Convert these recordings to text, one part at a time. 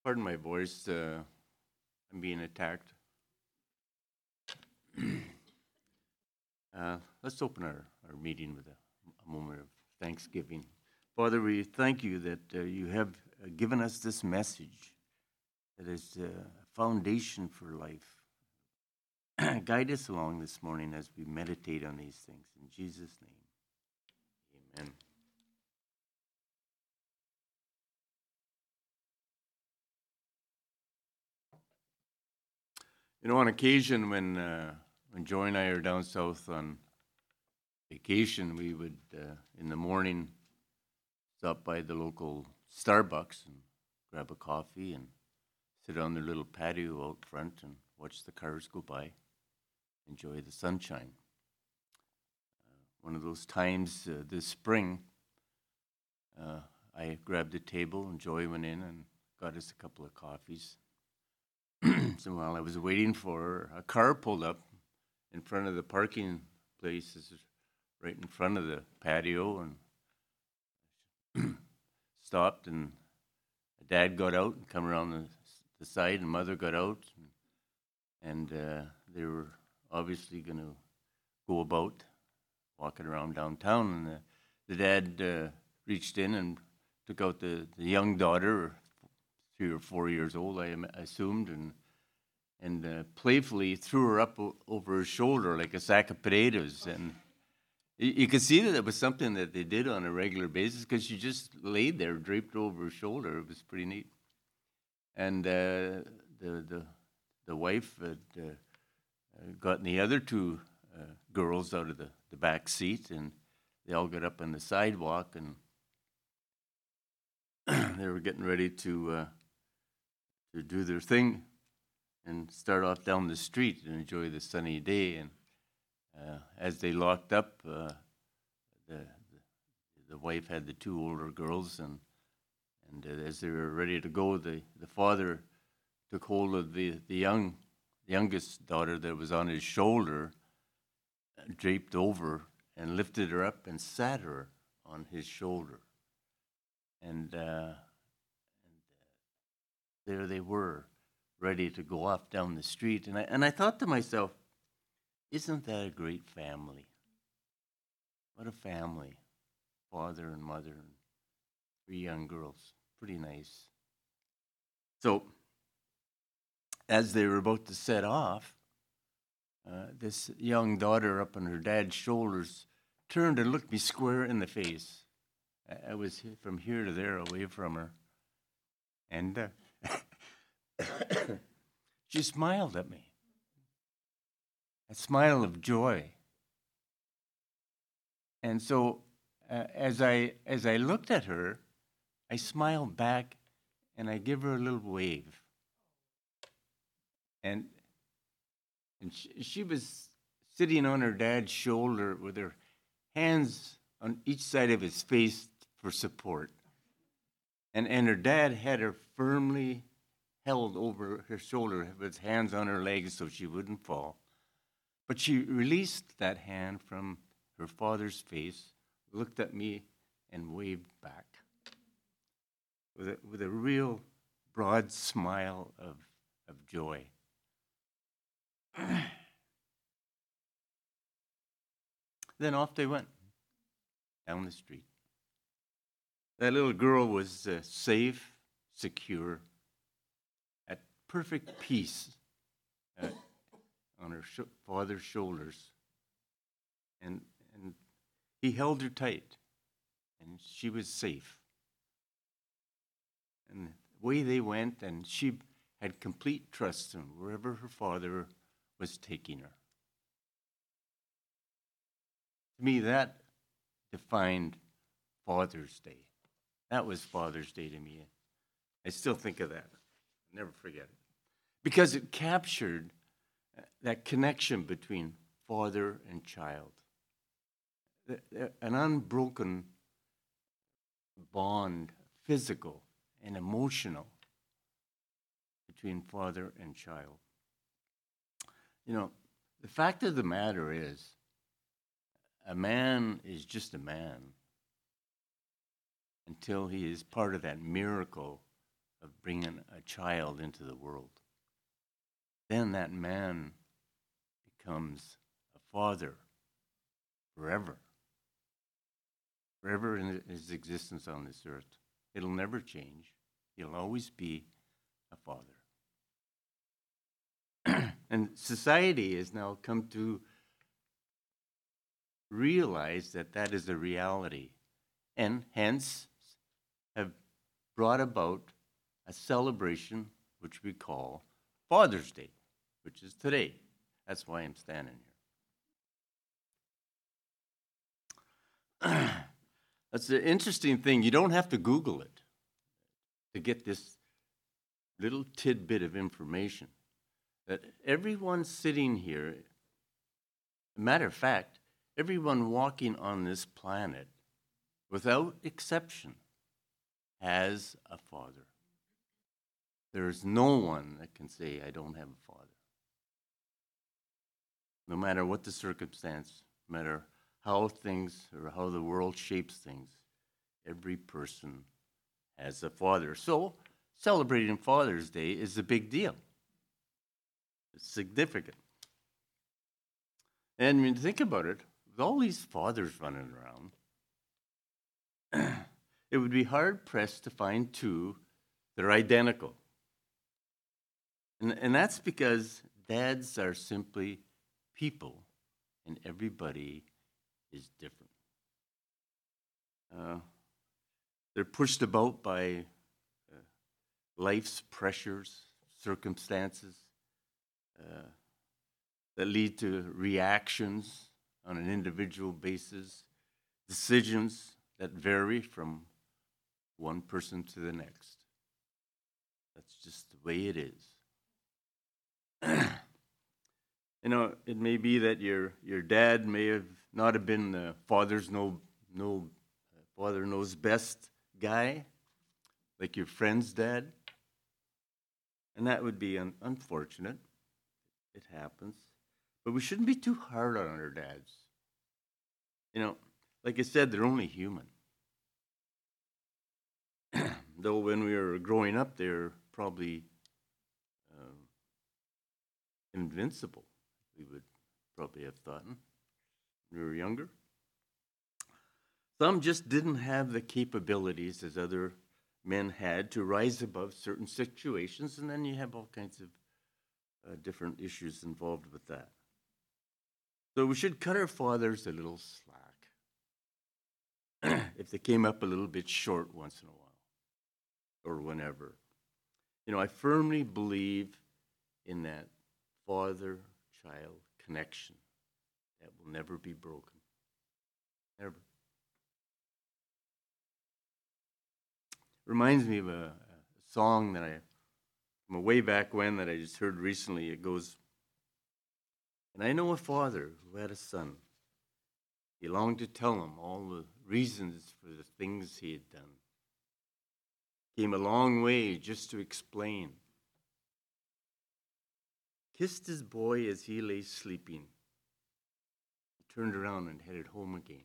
Pardon my voice. I'm being attacked. Let's open our meeting with a moment of thanksgiving. Father, we thank you that you have given us this message that is a foundation for life. Guide us along this morning as we meditate on these things. In Jesus' name, amen. On occasion when Joy and I are down south on vacation, we would, in the morning, stop by the local Starbucks and grab a coffee and sit on their little patio out front and watch the cars go by, enjoy the sunshine. One of those times this spring, I grabbed a table and Joy went in and got us a couple of coffees. So while I was waiting for her, a car pulled up in front of the parking place, right in front of the patio, and stopped, and Dad got out and come around the side, and Mother got out, and they were obviously going to go about walking around downtown, and the Dad reached in and took out the young daughter, 3 or 4 years old, I assumed, and playfully threw her up over his shoulder like a sack of potatoes. And you could see that it was something that they did on a regular basis because she just laid there draped over her shoulder. It was pretty neat. And the wife had gotten the other two girls out of the back seat, and they all got up on the sidewalk, and they were getting ready to do their thing and start off down the street and enjoy the sunny day. And as they locked up, the wife had the two older girls, and as they were ready to go, the father took hold of the youngest daughter that was on his shoulder, draped over, and lifted her up and sat her on his shoulder. And there they were, ready to go off down the street. And I thought to myself, isn't that a great family? What a family. Father and mother and 3 young girls. Pretty nice. So, as they were about to set off, this young daughter up on her dad's shoulders turned and looked me square in the face. I was from here to there away from her. And she smiled at me. A smile of joy. And so as I looked at her, I smiled back and I give her a little wave. And she was sitting on her dad's shoulder with her hands on each side of his face for support. And her dad had her firmly held over her shoulder with his hands on her legs so she wouldn't fall. But she released that hand from her father's face, looked at me, and waved back with a real broad smile of joy. Then off they went down the street. That little girl was safe, secure, at perfect peace on her father's shoulders. And he held her tight, and she was safe. And away they went, and she had complete trust in wherever her father was taking her. To me, that defined Father's Day. That was Father's Day to me. I still think of that. I'll never forget it. Because it captured that connection between father and child. An unbroken bond, physical and emotional, between father and child. The fact of the matter is, a man is just a man until he is part of that miracle of bringing a child into the world. Then that man becomes a father forever. Forever in his existence on this earth. It'll never change. He'll always be a father. And society has now come to realize that that is a reality, and hence have brought about a celebration which we call Father's Day, which is today. That's why I'm standing here. That's an interesting thing. You don't have to Google it to get this little tidbit of information. That everyone sitting here, matter of fact, everyone walking on this planet, without exception, has a father. There is no one that can say, I don't have a father. No matter what the circumstance, no matter how things or how the world shapes things, every person has a father. So, celebrating Father's Day is a big deal. It's significant. And when you think about it, with all these fathers running around, it would be hard-pressed to find two that are identical. And that's because dads are simply people, and everybody is different. They're pushed about by life's pressures, circumstances that lead to reactions on an individual basis, decisions that vary from one person to the next. That's just the way it is. You know, it may be that your dad may have not have been the father knows best guy, like your friend's dad, and that would be unfortunate. It happens, but we shouldn't be too hard on our dads. You know, like I said, they're only human. Though when we were growing up, they're probably invincible. We would probably have thought when we were younger. Some just didn't have the capabilities as other men had to rise above certain situations, and then you have all kinds of different issues involved with that. So we should cut our fathers a little slack if they came up a little bit short once in a while or whenever. You know, I firmly believe in that father-child connection that will never be broken. Never. Reminds me of a song that from way back when that I just heard recently. It goes, and I know a father who had a son. He longed to tell him all the reasons for the things he had done. Came a long way just to explain. Kissed his boy as he lay sleeping. He turned around and headed home again.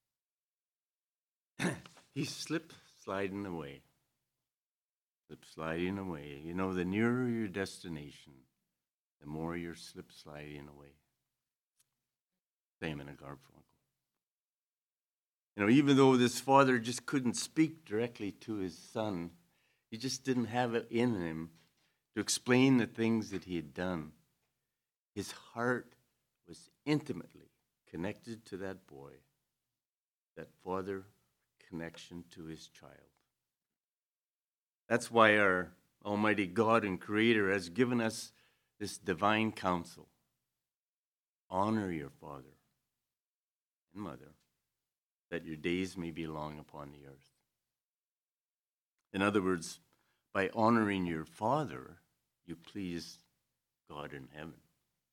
He slipped sliding away. Slip-sliding away. You know, the nearer your destination, the more you're slip-sliding away. Simon and Garfunkel. You know, even though this father just couldn't speak directly to his son, he just didn't have it in him to explain the things that he had done. His heart was intimately connected to that boy, that father connection to his child. That's why our Almighty God and Creator has given us this divine counsel. Honor your father and mother, that your days may be long upon the earth. In other words, by honoring your father, you please God in heaven.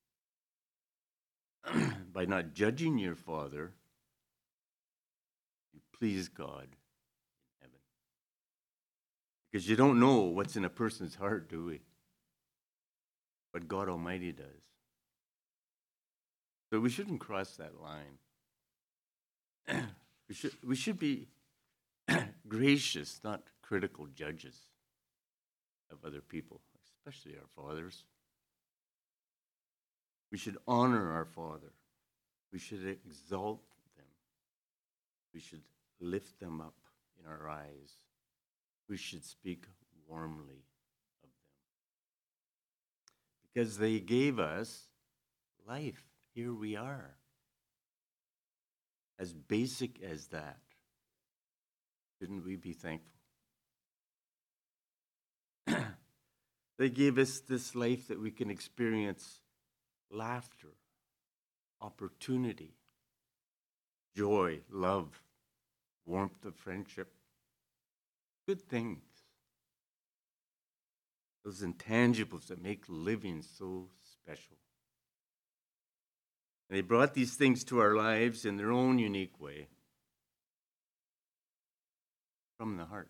By not judging your father, you please God in heaven. Because you don't know what's in a person's heart, do we? But God Almighty does. So we shouldn't cross that line. We should be gracious, not critical judges. other people, especially our fathers. We should honor our father. We should exalt them. We should lift them up in our eyes. We should speak warmly of them. Because they gave us life. Here we are. As basic as that, shouldn't we be thankful? They gave us this life that we can experience laughter, opportunity, joy, love, warmth of friendship, good things. Those intangibles that make living so special. And they brought these things to our lives in their own unique way, from the heart.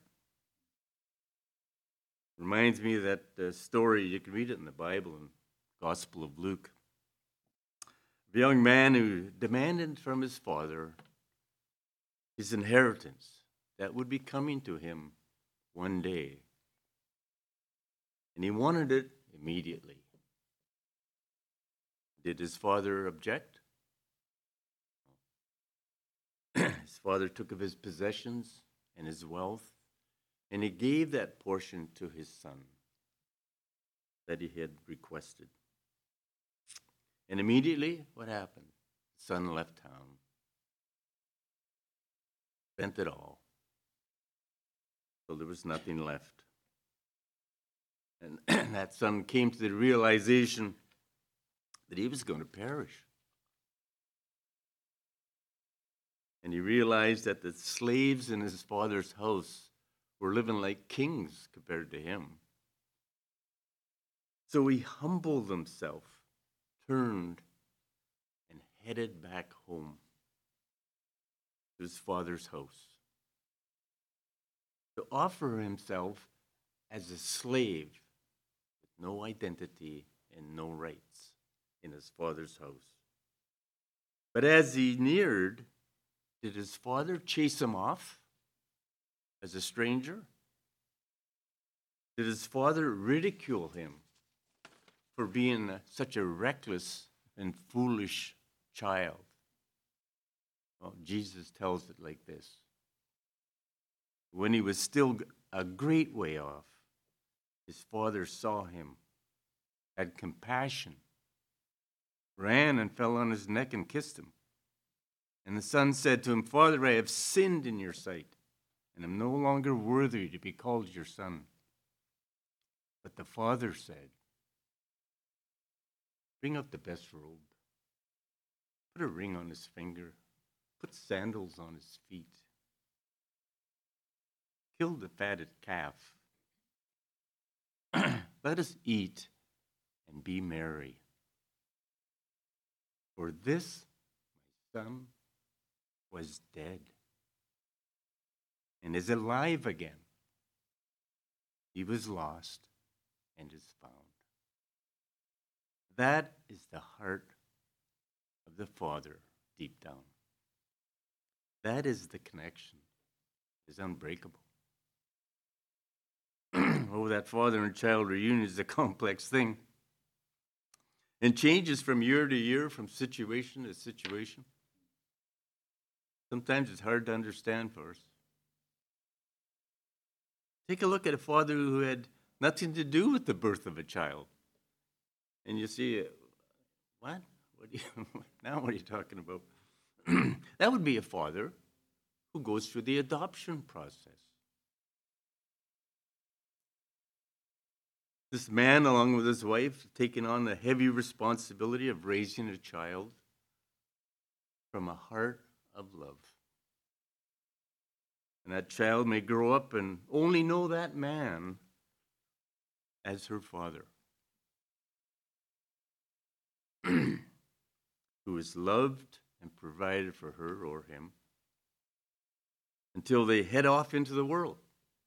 Reminds me of that story, you can read it in the Bible, in the Gospel of Luke. A young man who demanded from his father his inheritance that would be coming to him one day. And he wanted it immediately. Did his father object? His father took of his possessions and his wealth, and he gave that portion to his son that he had requested. And immediately, what happened? The son left town, spent it all, so there was nothing left. And that son came to the realization that he was going to perish. And he realized that the slaves in his father's house were living like kings compared to him. So he humbled himself, turned, and headed back home to his father's house to offer himself as a slave with no identity and no rights in his father's house. But as he neared, did his father chase him off as a stranger? Did his father ridicule him for being such a reckless and foolish child? Well, Jesus tells it like this. When he was still a great way off, his father saw him, had compassion, ran and fell on his neck and kissed him. And the son said to him, Father, I have sinned in your sight, and am no longer worthy to be called your son. But the father said, bring out the best robe, put a ring on his finger, put sandals on his feet, kill the fatted calf. Let us eat and be merry. For this, my son, was dead and is alive again. He was lost and is found. That is the heart of the Father deep down. That is the connection. It's unbreakable. Oh, that father and child reunion is a complex thing and changes from year to year, from situation to situation. Sometimes it's hard to understand for us. Take a look at a father who had nothing to do with the birth of a child. And you see, what? Now what are you talking about? That would be a father who goes through the adoption process. This man, along with his wife, taking on the heavy responsibility of raising a child from a heart of love. And that child may grow up and only know that man as her father, who has loved and provided for her or him until they head off into the world.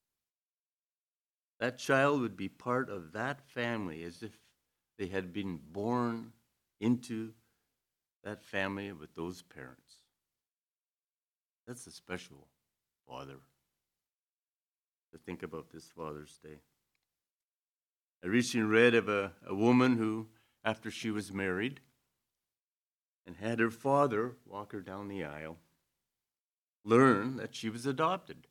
That child would be part of that family as if they had been born into that family with those parents. That's a special father to think about this Father's Day. I recently read of a woman who, after she was married and had her father walk her down the aisle, learned that she was adopted,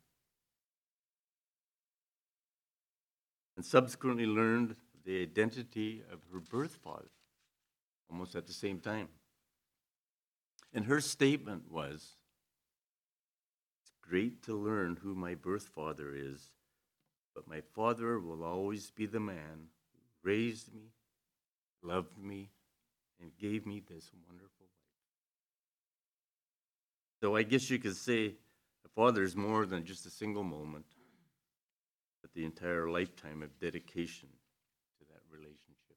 and subsequently learned the identity of her birth father almost at the same time. And her statement was, "It's great to learn who my birth father is, but my father will always be the man who raised me, loved me, and gave me this wonderful life." So I guess you could say a father is more than just a single moment, but the entire lifetime of dedication to that relationship.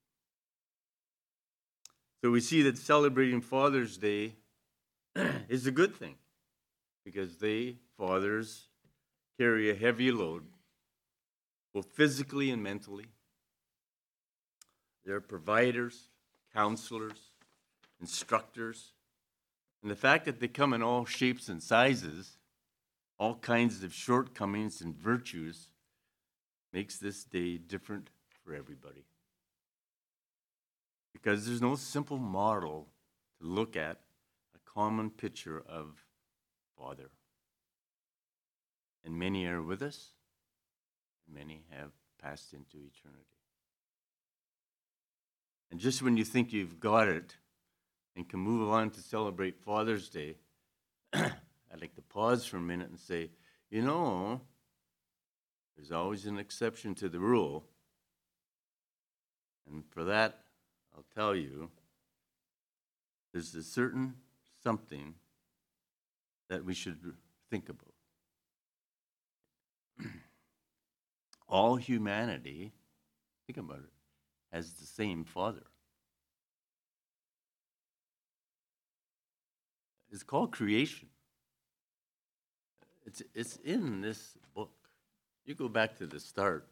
So we see that celebrating Father's Day is a good thing, because fathers, carry a heavy load, both physically and mentally. They're providers, counselors, instructors. And the fact that they come in all shapes and sizes, all kinds of shortcomings and virtues, makes this day different for everybody. Because there's no simple model to look at, a common picture of Father. And many are with us, many have passed into eternity. And just when you think you've got it and can move on to celebrate Father's Day, I'd like to pause for a minute and say, there's always an exception to the rule. And for that, I'll tell you, there's a certain something that we should think about. All humanity, think about it, has the same Father. It's called creation. It's in this book. You go back to the start.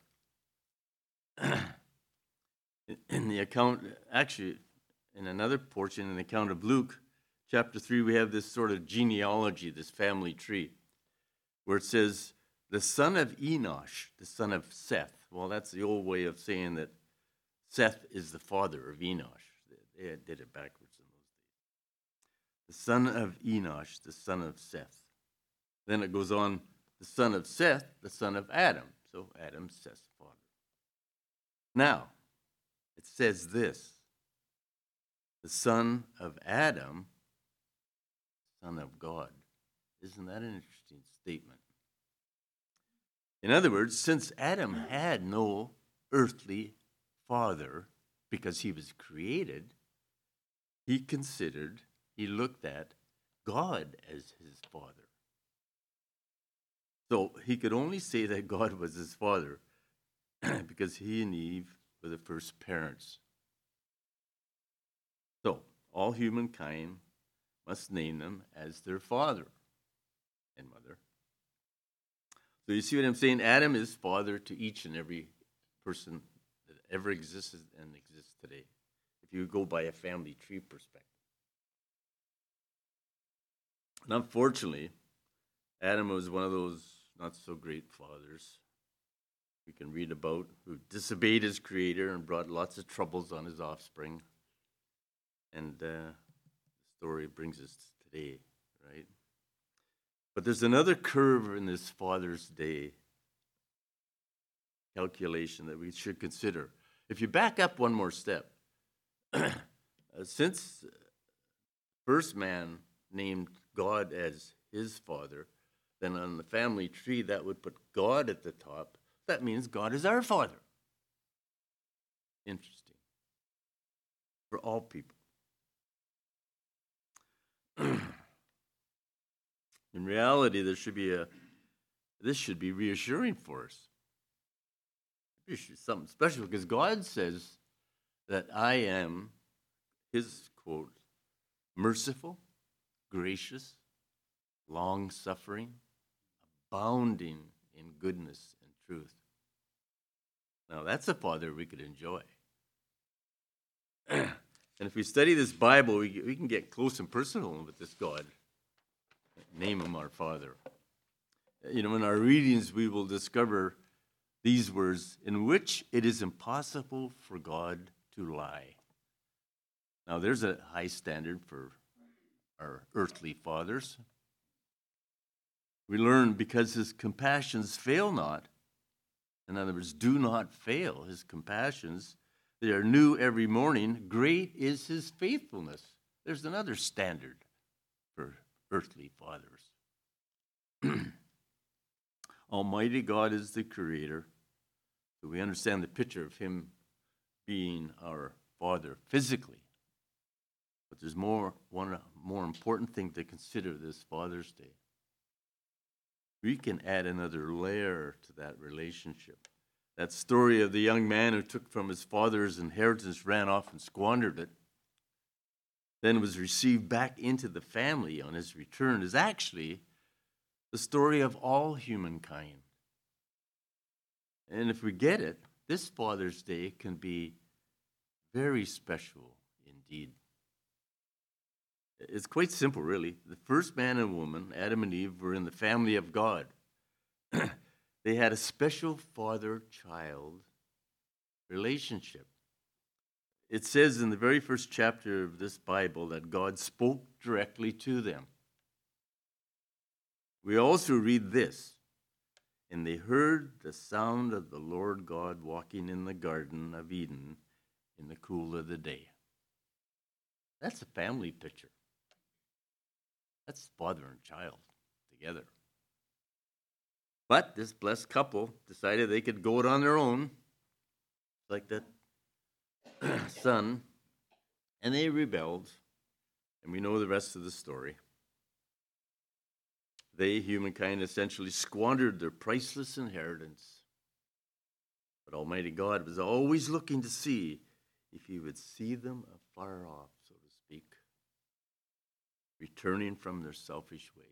In the account, actually, in another portion, in the account of Luke, chapter 3, we have this sort of genealogy, this family tree, where it says, the son of Enosh, the son of Seth. Well, that's the old way of saying that Seth is the father of Enosh. They did it backwards in those days. The son of Enosh, the son of Seth. Then it goes on, the son of Seth, the son of Adam. So Adam, Seth's father. Now, it says this, the son of Adam, son of God. Isn't that an interesting statement? In other words, since Adam had no earthly father because he was created, he looked at God as his father. So he could only say that God was his father because he and Eve were the first parents. So all humankind must name them as their father and mother. So you see what I'm saying? Adam is father to each and every person that ever existed and exists today, if you go by a family tree perspective. And unfortunately, Adam was one of those not so great fathers we can read about, who disobeyed his creator and brought lots of troubles on his offspring. And the story brings us to today, right? But there's another curve in this Father's Day calculation that we should consider. If you back up one more step, since first man named God as his father, then on the family tree that would put God at the top. That means God is our Father. Interesting. For all people. In reality, this should be reassuring for us. This should be something special, because God says that I am, his quote, merciful, gracious, long-suffering, abounding in goodness and truth. Now, that's a Father we could enjoy. And if we study this Bible, we can get close and personal with this God. Name him our Father. In our readings, we will discover these words, in which it is impossible for God to lie. Now, there's a high standard for our earthly fathers. We learn because his compassions fail not. In other words, do not fail. His compassions, they are new every morning. Great is his faithfulness. There's another standard for earthly fathers. Almighty God is the creator. So we understand the picture of him being our father physically. But there's one more important thing to consider this Father's Day. We can add another layer to that relationship. That story of the young man who took from his father's inheritance, ran off and squandered it, then was received back into the family on his return, is actually the story of all humankind. And if we get it, this Father's Day can be very special indeed. It's quite simple, really. The first man and woman, Adam and Eve, were in the family of God. They had a special father-child relationship. It says in the very first chapter of this Bible that God spoke directly to them. We also read this, and they heard the sound of the Lord God walking in the Garden of Eden in the cool of the day. That's a family picture. That's father and child together. But this blessed couple decided they could go it on their own, like that son, and they rebelled, and we know the rest of the story. They, humankind, essentially squandered their priceless inheritance. But Almighty God was always looking to see if he would see them afar off, so to speak, returning from their selfish ways.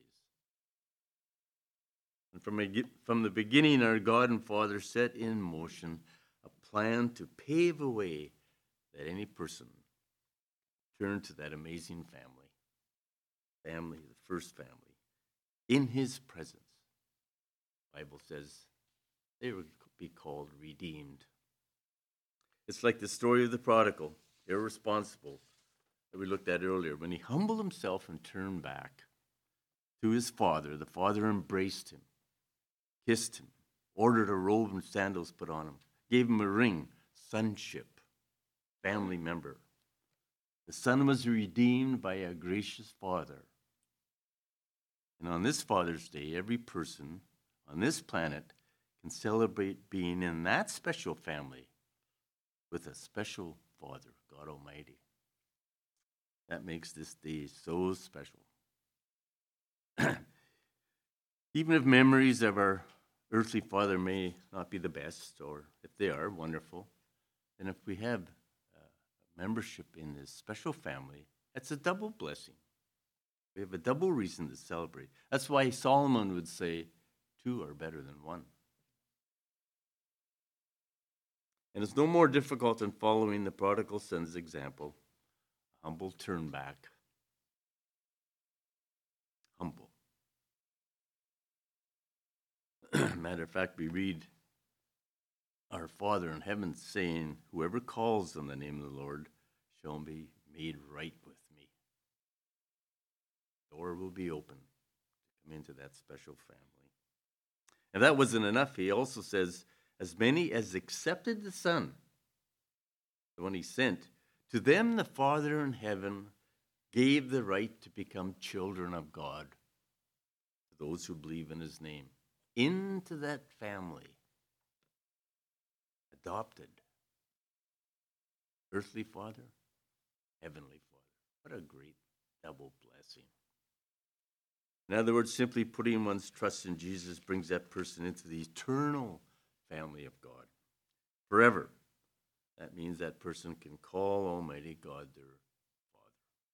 And from the beginning, our God and Father set in motion a plan to pave a way that any person turn to that amazing family, the first family, in his presence. The Bible says they would be called redeemed. It's like the story of the prodigal, irresponsible, that we looked at earlier. When he humbled himself and turned back to his father, the father embraced him, kissed him, ordered a robe and sandals put on him, gave him a ring, sonship, family member. The son was redeemed by a gracious father. And on this Father's Day, every person on this planet can celebrate being in that special family with a special Father, God Almighty. That makes this day so special. Even if memories of our earthly father may not be the best, or if they are, wonderful, and if we have membership in this special family, that's a double blessing. We have a double reason to celebrate. That's why Solomon would say, two are better than one. And it's no more difficult than following the prodigal son's example. Humble turn back. Humble. Matter of fact, we read our Father in heaven saying, whoever calls on the name of the Lord shall be made right with me. The door will be open to come into that special family. And that wasn't enough. He also says, as many as accepted the Son, the one he sent, to them the Father in heaven gave the right to become children of God, to those who believe in his name, into that family, adopted, earthly father, heavenly father. What a great double blessing. In other words, simply putting one's trust in Jesus brings that person into the eternal family of God forever. That means that person can call Almighty God their Father.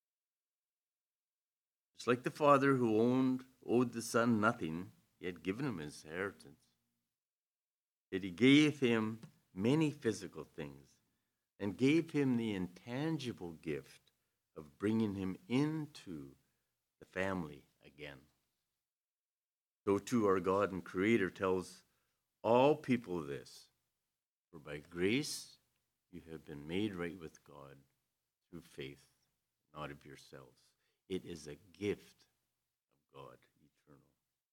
Just like the father who owed the son nothing, he had given him his inheritance. Yet he gave him many physical things and gave him the intangible gift of bringing him into the family again. So too our God and Creator tells all people this, for by grace you have been made right with God through faith, not of yourselves. It is a gift of God, eternal.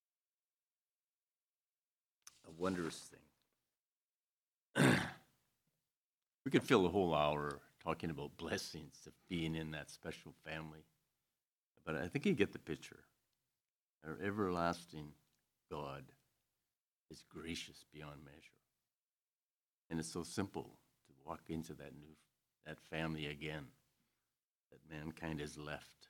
A wondrous thing. We could fill a whole hour talking about blessings of being in that special family. But I think you get the picture. Our everlasting God is gracious beyond measure. And it's so simple to walk into that family again that mankind has left.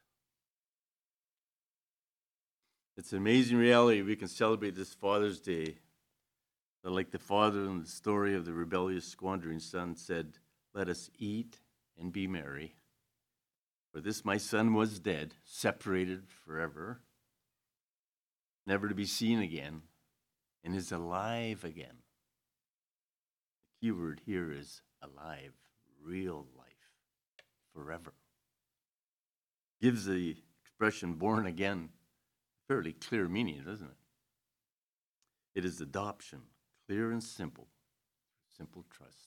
It's an amazing reality. We can celebrate this Father's Day. But like the father in the story of the rebellious squandering son said, "Let us eat and be merry. For this my son was dead, separated forever, never to be seen again, and is alive again." The key word here is alive, real life, forever. Gives the expression born again fairly clear meaning, doesn't it? It is adoption, clear and simple trust.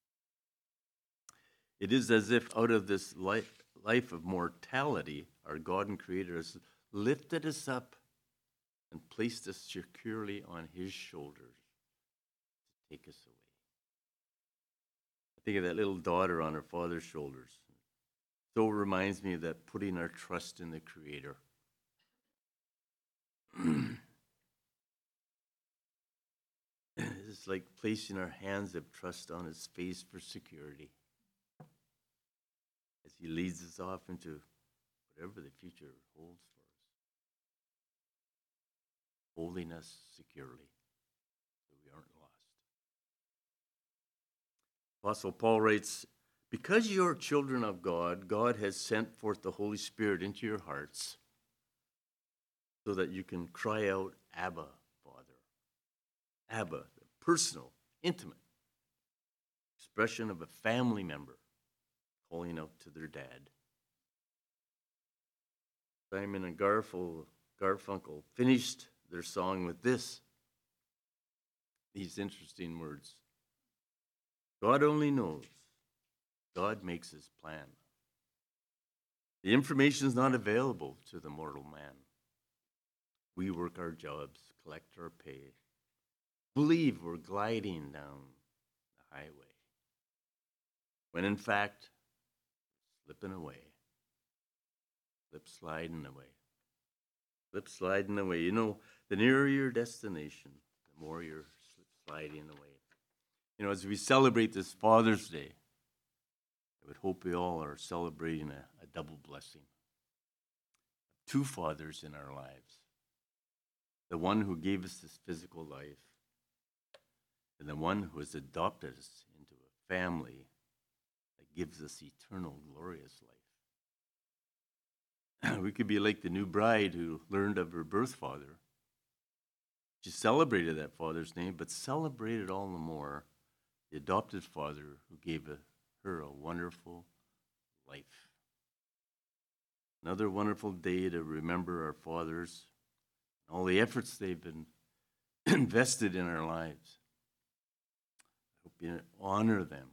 It is as if out of this life of mortality, our God and Creator has lifted us up and placed us securely on His shoulders to take us away. I think of that little daughter on her father's shoulders. So it reminds me of that putting our trust in the Creator. It's like placing our hands of trust on His face for security as He leads us off into whatever the future holds for us, holding us securely so we aren't lost. Apostle Paul writes, "Because you are children of God, God has sent forth the Holy Spirit into your hearts so that you can cry out, Abba, Father." Abba, the personal, intimate expression of a family member calling out to their dad. Simon and Garfunkel finished their song with these interesting words. God only knows. God makes His plan. The information is not available to the mortal man. We work our jobs, collect our pay, believe we're gliding down the highway, when in fact, slipping away, slip sliding away. You know, the nearer your destination, the more you're sliding away. You know, as we celebrate this Father's Day, I would hope we all are celebrating a double blessing. Two fathers in our lives. The one who gave us this physical life, and the one who has adopted us into a family that gives us eternal, glorious life. We could be like the new bride who learned of her birth father. She celebrated that father's name, but celebrated all the more the adopted father who gave her a wonderful life. Another wonderful day to remember our fathers, all the efforts they've been invested in our lives. I hope you honor them.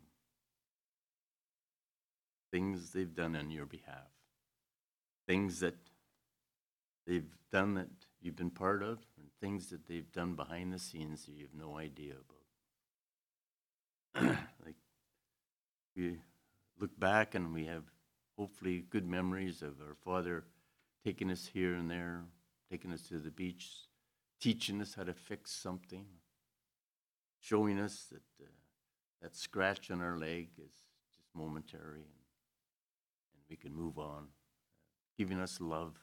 Things they've done on your behalf. Things that they've done that you've been part of, and things that they've done behind the scenes that you have no idea about. Like, we look back and we have hopefully good memories of our father taking us here and there, taking us to the beach, teaching us how to fix something, showing us that that scratch on our leg is just momentary and we can move on, giving us love,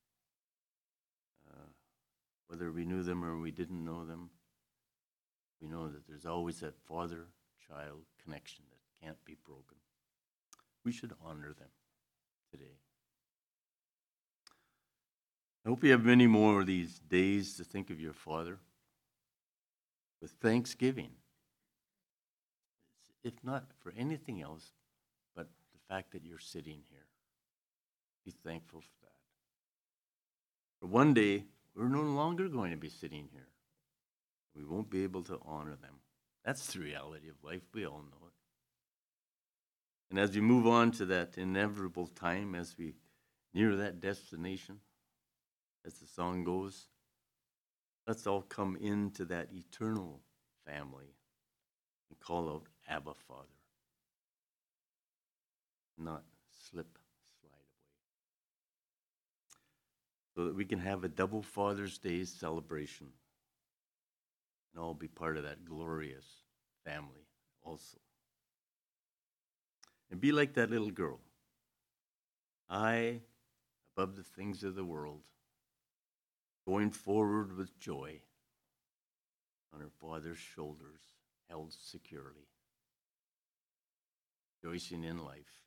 whether we knew them or we didn't know them. We know that there's always that father-child connection that can't be broken. We should honor them today. I hope you have many more of these days to think of your father with thanksgiving. If not for anything else, but the fact that you're sitting here. Be thankful for that. For one day, we're no longer going to be sitting here. We won't be able to honor them. That's the reality of life. We all know it. And as we move on to that inevitable time, as we near that destination, as the song goes, let's all come into that eternal family and call out Abba Father, not slip, slide away. So that we can have a double Father's Day celebration and all be part of that glorious family also. And be like that little girl. High above the things of the world, going forward with joy on her father's shoulders, held securely, rejoicing in life.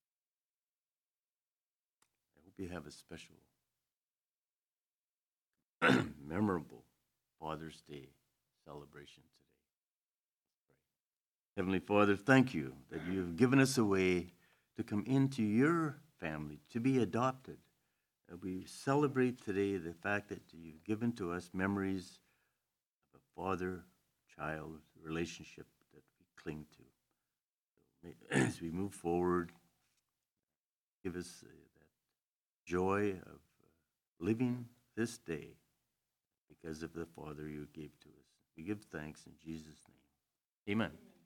I hope you have a special, memorable Father's Day celebration today. Heavenly Father, thank you that you have given us a way to come into your family, to be adopted. We celebrate today the fact that you've given to us memories of a father-child relationship that we cling to. As we move forward, give us that joy of living this day because of the Father you gave to us. We give thanks in Jesus' name. Amen.